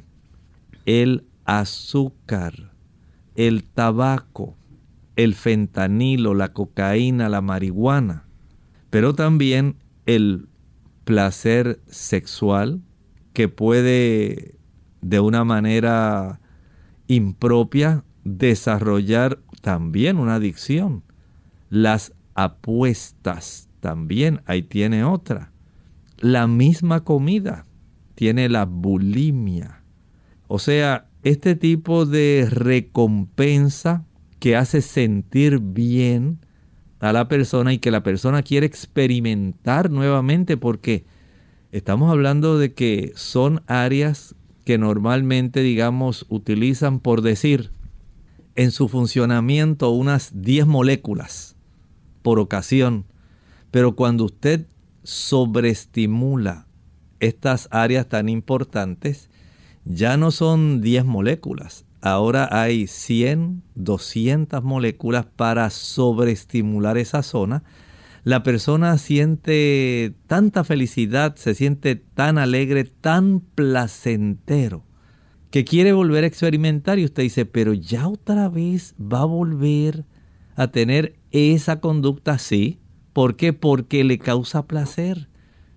el azúcar, el tabaco, el fentanilo, la cocaína, la marihuana, pero también el placer sexual que puede de una manera impropia desarrollar también una adicción. Las apuestas también, ahí tiene otra. La misma comida tiene la bulimia. O sea, este tipo de recompensa que hace sentir bien a la persona y que la persona quiere experimentar nuevamente, porque estamos hablando de que son áreas que normalmente, digamos, utilizan, por decir, en su funcionamiento unas diez moléculas por ocasión. Pero cuando usted sobreestimula estas áreas tan importantes, ya no son diez moléculas. Ahora hay cien, doscientas moléculas para sobreestimular esa zona. La persona siente tanta felicidad, se siente tan alegre, tan placentero, que quiere volver a experimentar. Y usted dice, pero ya otra vez va a volver a tener esa conducta así. ¿Por qué? Porque le causa placer.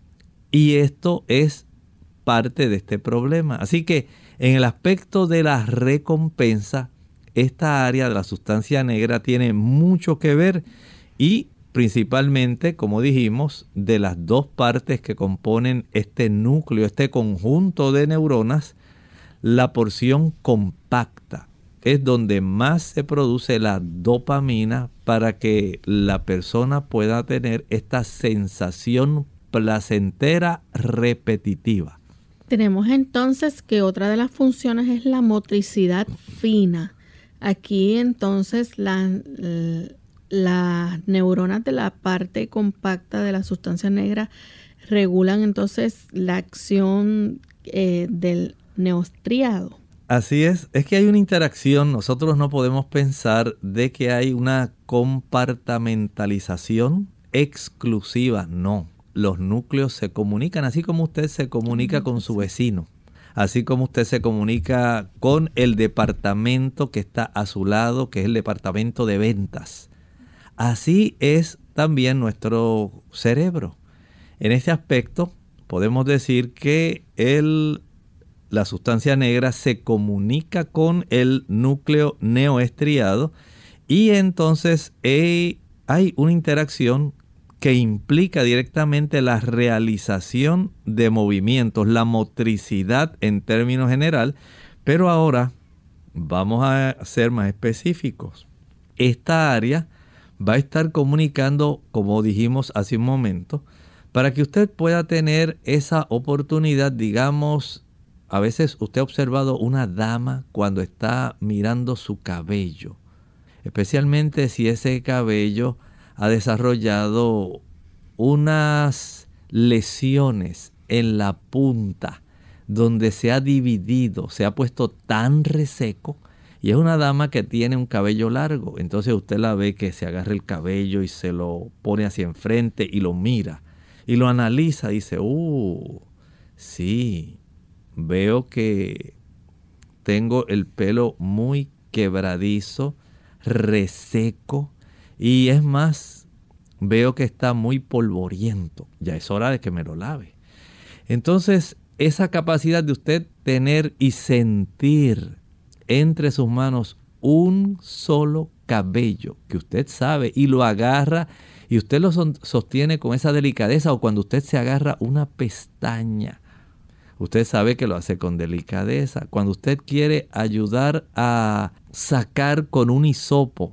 Y esto es parte de este problema. Así que en el aspecto de la recompensa, esta área de la sustancia negra tiene mucho que ver, y principalmente, como dijimos, de las dos partes que componen este núcleo, este conjunto de neuronas, la porción compacta es donde más se produce la dopamina para que la persona pueda tener esta sensación placentera repetitiva. Tenemos entonces que otra de las funciones es la motricidad fina. Aquí entonces la, las neuronas de la parte compacta de la sustancia negra regulan entonces la acción eh, del neoestriado. Así es, es que hay una interacción. Nosotros no podemos pensar de que hay una compartamentalización exclusiva, no. Los núcleos se comunican, así como usted se comunica con su vecino, así como usted se comunica con el departamento que está a su lado, que es el departamento de ventas. Así es también nuestro cerebro. En este aspecto podemos decir que el, la sustancia negra se comunica con el núcleo neoestriado y entonces eh, hay una interacción que implica directamente la realización de movimientos, la motricidad en términos general, pero ahora vamos a ser más específicos. Esta área va a estar comunicando, como dijimos hace un momento, para que usted pueda tener esa oportunidad. Digamos, a veces usted ha observado una dama cuando está mirando su cabello, especialmente si ese cabello ha desarrollado unas lesiones en la punta donde se ha dividido, se ha puesto tan reseco, y es una dama que tiene un cabello largo. Entonces usted la ve que se agarra el cabello y se lo pone hacia enfrente y lo mira y lo analiza y dice, uh, sí, veo que tengo el pelo muy quebradizo, reseco, y es más, veo que está muy polvoriento. Ya es hora de que me lo lave. Entonces, esa capacidad de usted tener y sentir entre sus manos un solo cabello que usted sabe y lo agarra y usted lo sostiene con esa delicadeza, o cuando usted se agarra una pestaña, usted sabe que lo hace con delicadeza. Cuando usted quiere ayudar a sacar con un hisopo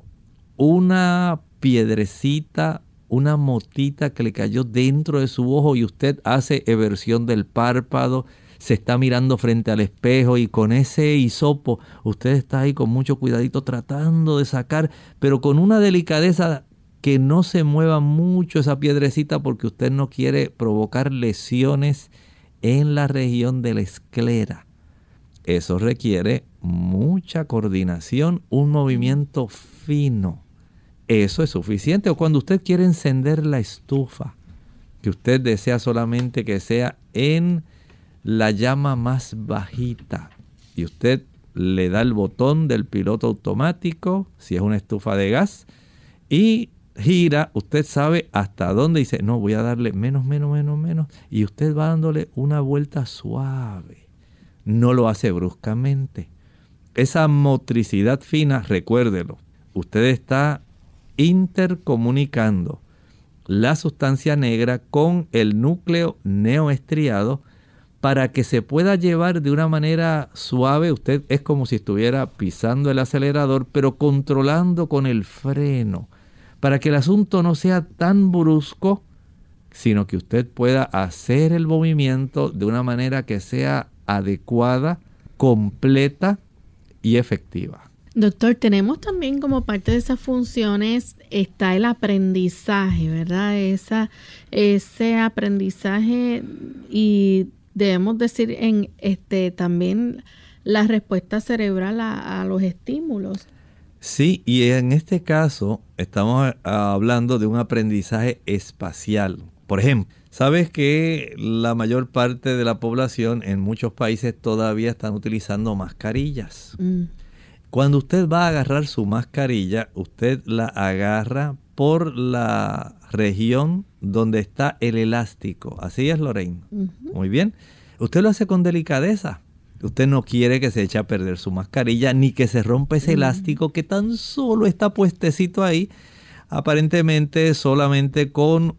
una piedrecita, una motita que le cayó dentro de su ojo, y usted hace eversión del párpado, se está mirando frente al espejo y con ese hisopo usted está ahí con mucho cuidadito tratando de sacar, pero con una delicadeza, que no se mueva mucho esa piedrecita porque usted no quiere provocar lesiones en la región de la esclera. Eso requiere mucha coordinación, un movimiento fino. Eso es suficiente. O cuando usted quiere encender la estufa, que usted desea solamente que sea en la llama más bajita, y usted le da el botón del piloto automático, si es una estufa de gas, y gira, usted sabe hasta dónde, dice, no, voy a darle menos, menos, menos, menos, y usted va dándole una vuelta suave. No lo hace bruscamente. Esa motricidad fina, recuérdelo, usted está intercomunicando la sustancia negra con el núcleo neoestriado para que se pueda llevar de una manera suave. Usted es como si estuviera pisando el acelerador, pero controlando con el freno, para que el asunto no sea tan brusco, sino que usted pueda hacer el movimiento de una manera que sea adecuada, completa y efectiva. Doctor, tenemos también como parte de esas funciones está el aprendizaje, ¿verdad? Esa, ese aprendizaje, y debemos decir en este también la respuesta cerebral a, a los estímulos. Sí, y en este caso estamos hablando de un aprendizaje espacial. Por ejemplo, ¿sabes que la mayor parte de la población en muchos países todavía están utilizando mascarillas? Mm. Cuando usted va a agarrar su mascarilla, usted la agarra por la región donde está el elástico. Así es, Lorraine. Uh-huh. Muy bien. Usted lo hace con delicadeza. Usted no quiere que se eche a perder su mascarilla, ni que se rompa ese uh-huh. elástico que tan solo está puestecito ahí, aparentemente solamente con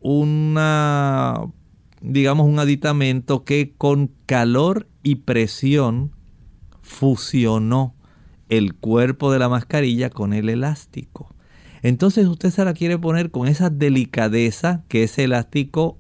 una, digamos, un aditamento que con calor y presión fusionó el cuerpo de la mascarilla con el elástico. Entonces usted se la quiere poner con esa delicadeza, que ese elástico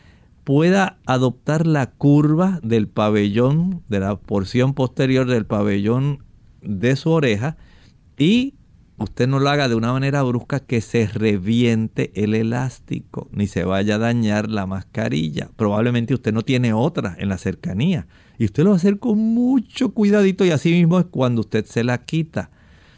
pueda adoptar la curva del pabellón, de la porción posterior del pabellón de su oreja, y usted no lo haga de una manera brusca que se reviente el elástico, ni se vaya a dañar la mascarilla. Probablemente usted no tiene otra en la cercanía. Y usted lo va a hacer con mucho cuidadito y así mismo es cuando usted se la quita.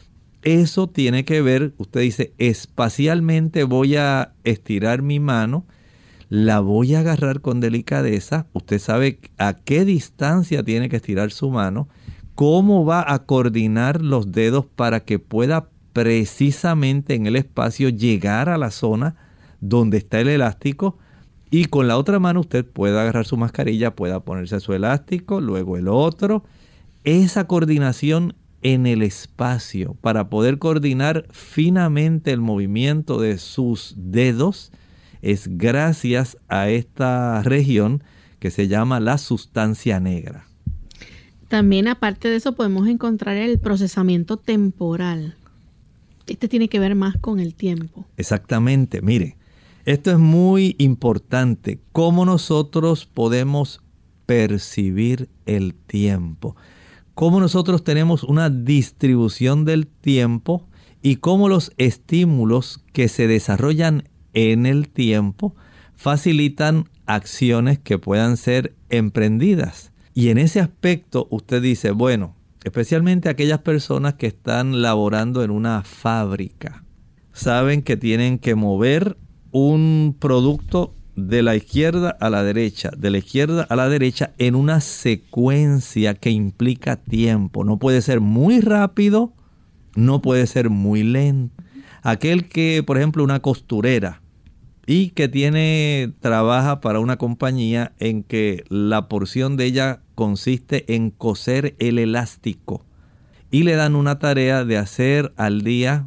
Eso tiene que ver, usted dice, espacialmente voy a estirar mi mano, la voy a agarrar con delicadeza. Usted sabe a qué distancia tiene que estirar su mano, cómo va a coordinar los dedos para que pueda precisamente en el espacio llegar a la zona donde está el elástico, y con la otra mano usted puede agarrar su mascarilla, pueda ponerse su elástico, luego el otro. Esa coordinación en el espacio para poder coordinar finamente el movimiento de sus dedos es gracias a esta región que se llama la sustancia negra. También aparte de eso podemos encontrar el procesamiento temporal. Este tiene que ver más con el tiempo. Exactamente, mire, esto es muy importante, cómo nosotros podemos percibir el tiempo, cómo nosotros tenemos una distribución del tiempo y cómo los estímulos que se desarrollan en el tiempo facilitan acciones que puedan ser emprendidas. Y en ese aspecto usted dice, bueno, especialmente aquellas personas que están laborando en una fábrica, saben que tienen que mover un producto de la izquierda a la derecha, de la izquierda a la derecha en una secuencia que implica tiempo. No puede ser muy rápido, no puede ser muy lento. Aquel que, por ejemplo, una costurera y que tiene, trabaja para una compañía en que la porción de ella consiste en coser el elástico y le dan una tarea de hacer al día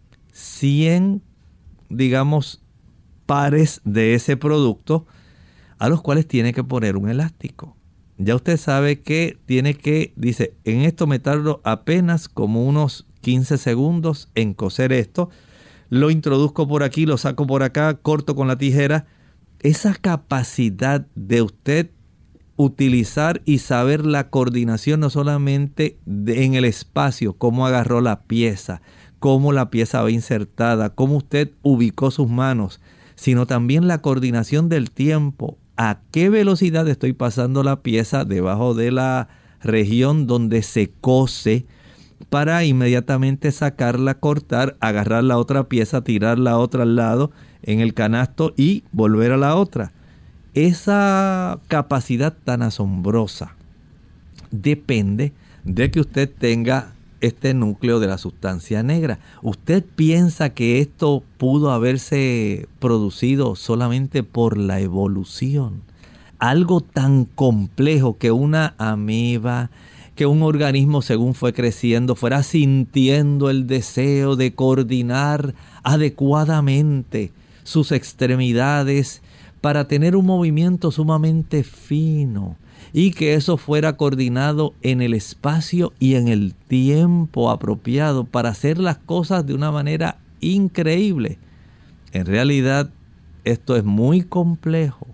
cien, digamos, pares de ese producto a los cuales tiene que poner un elástico. Ya usted sabe que tiene que, dice, en esto me tardo apenas como unos quince segundos en coser esto. Lo introduzco por aquí, lo saco por acá, corto con la tijera. Esa capacidad de usted utilizar y saber la coordinación no solamente de, en el espacio, cómo agarró la pieza, cómo la pieza va insertada, cómo usted ubicó sus manos, sino también la coordinación del tiempo. ¿A qué velocidad estoy pasando la pieza debajo de la región donde se cose para inmediatamente sacarla, cortar, agarrar la otra pieza, tirar la otra al lado en el canasto y volver a la otra? Esa capacidad tan asombrosa depende de que usted tenga este núcleo de la sustancia negra. ¿Usted piensa que esto pudo haberse producido solamente por la evolución? Algo tan complejo que una ameba, que un organismo según fue creciendo, fuera sintiendo el deseo de coordinar adecuadamente sus extremidades para tener un movimiento sumamente fino, y que eso fuera coordinado en el espacio y en el tiempo apropiado para hacer las cosas de una manera increíble. En realidad, esto es muy complejo,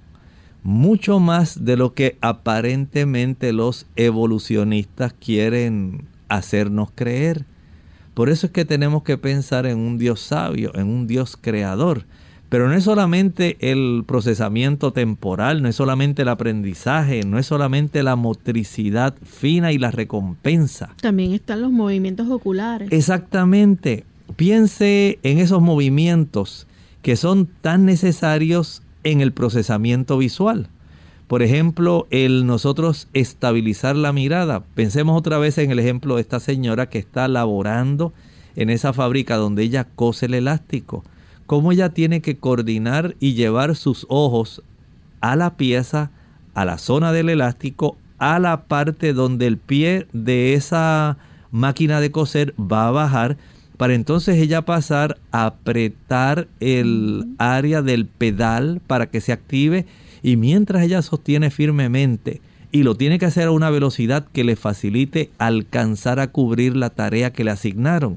mucho más de lo que aparentemente los evolucionistas quieren hacernos creer. Por eso es que tenemos que pensar en un Dios sabio, en un Dios creador. Pero no es solamente el procesamiento temporal, no es solamente el aprendizaje, no es solamente la motricidad fina y la recompensa. También están los movimientos oculares. Exactamente. Piense en esos movimientos que son tan necesarios en el procesamiento visual. Por ejemplo, el nosotros estabilizar la mirada. Pensemos otra vez en el ejemplo de esta señora que está laborando en esa fábrica donde ella cose el elástico. Cómo ella tiene que coordinar y llevar sus ojos a la pieza, a la zona del elástico, a la parte donde el pie de esa máquina de coser va a bajar, para entonces ella pasar a apretar el área del pedal para que se active, y mientras ella sostiene firmemente y lo tiene que hacer a una velocidad que le facilite alcanzar a cubrir la tarea que le asignaron.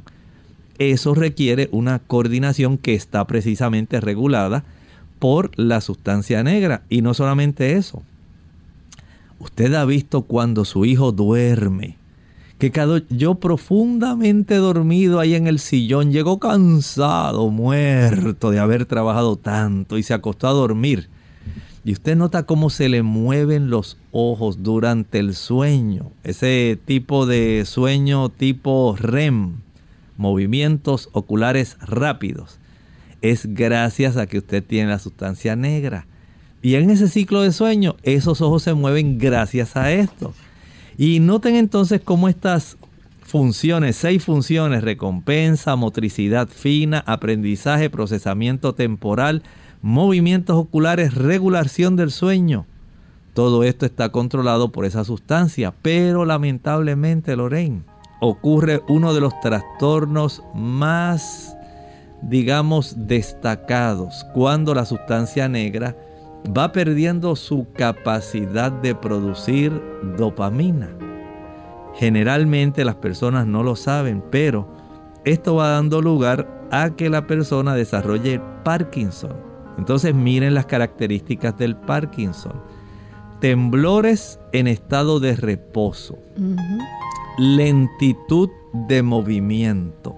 Eso requiere una coordinación que está precisamente regulada por la sustancia negra. Y no solamente eso. Usted ha visto cuando su hijo duerme, que quedó yo profundamente dormido ahí en el sillón, llegó cansado, muerto de haber trabajado tanto y se acostó a dormir. Y usted nota cómo se le mueven los ojos durante el sueño, ese tipo de sueño tipo R E M, movimientos oculares rápidos. Es gracias a que usted tiene la sustancia negra. Y en ese ciclo de sueño, esos ojos se mueven gracias a esto. Y noten entonces cómo estas funciones, seis funciones, recompensa, motricidad fina, aprendizaje, procesamiento temporal, movimientos oculares, regulación del sueño. Todo esto está controlado por esa sustancia, pero lamentablemente, Lorraine, ocurre uno de los trastornos más, digamos, destacados cuando la sustancia negra va perdiendo su capacidad de producir dopamina. Generalmente las personas no lo saben, pero esto va dando lugar a que la persona desarrolle Parkinson. Entonces miren las características del Parkinson. Temblores en estado de reposo. Uh-huh. Lentitud de movimiento.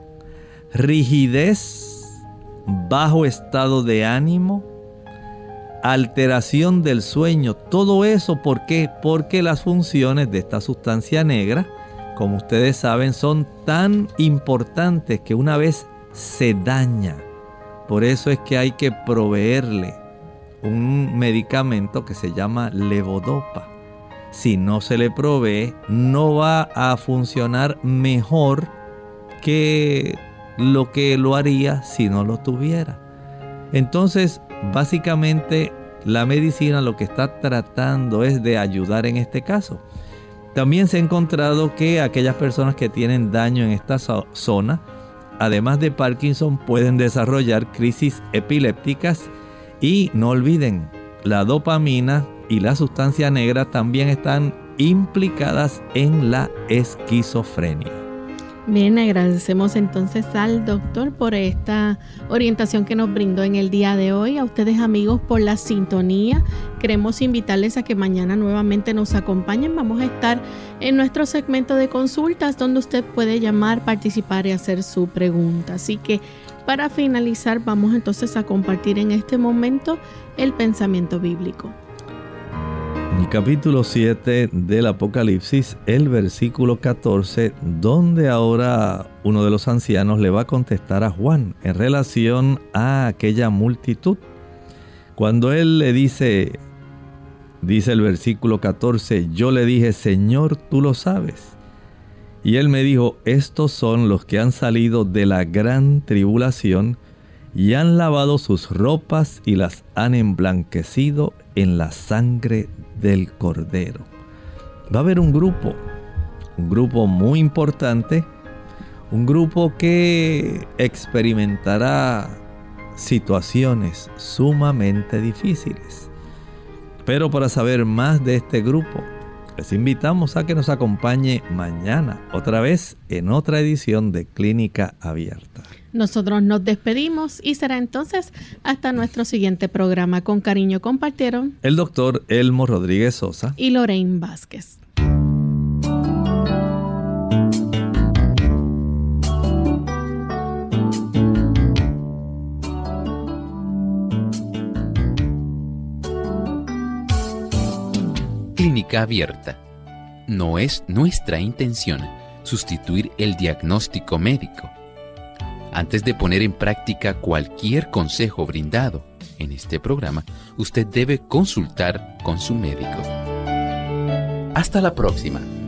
Rigidez, bajo estado de ánimo, alteración del sueño. Todo eso, ¿por qué? Porque las funciones de esta sustancia negra, como ustedes saben, son tan importantes que una vez se daña. Por eso es que hay que proveerle un medicamento que se llama levodopa. Si no se le provee, no va a funcionar mejor que lo que lo haría si no lo tuviera. Entonces, básicamente, la medicina lo que está tratando es de ayudar en este caso. También se ha encontrado que aquellas personas que tienen daño en esta zona, además de Parkinson, pueden desarrollar crisis epilépticas. Y no olviden, la dopamina y la sustancia negra también están implicadas en la esquizofrenia. Bien, agradecemos entonces al doctor por esta orientación que nos brindó en el día de hoy. A ustedes, amigos, por la sintonía. Queremos invitarles a que mañana nuevamente nos acompañen. Vamos a estar en nuestro segmento de consultas donde usted puede llamar, participar y hacer su pregunta. Así que para finalizar, vamos entonces a compartir en este momento el pensamiento bíblico. El capítulo siete del Apocalipsis, el versículo catorce, donde ahora uno de los ancianos le va a contestar a Juan en relación a aquella multitud. Cuando él le dice, dice el versículo catorce, yo le dije, Señor, tú lo sabes. Y él me dijo, estos son los que han salido de la gran tribulación y han lavado sus ropas y las han emblanquecido en la sangre del Cordero. Va a haber un grupo, un grupo muy importante, un grupo que experimentará situaciones sumamente difíciles. Pero para saber más de este grupo, les invitamos a que nos acompañe mañana, otra vez en otra edición de Clínica Abierta. Nosotros nos despedimos y será entonces hasta nuestro siguiente programa. Con cariño compartieron el doctor Elmo Rodríguez Sosa y Lorraine Vázquez. Clínica Abierta. No es nuestra intención sustituir el diagnóstico médico. Antes de poner en práctica cualquier consejo brindado en este programa, usted debe consultar con su médico. Hasta la próxima.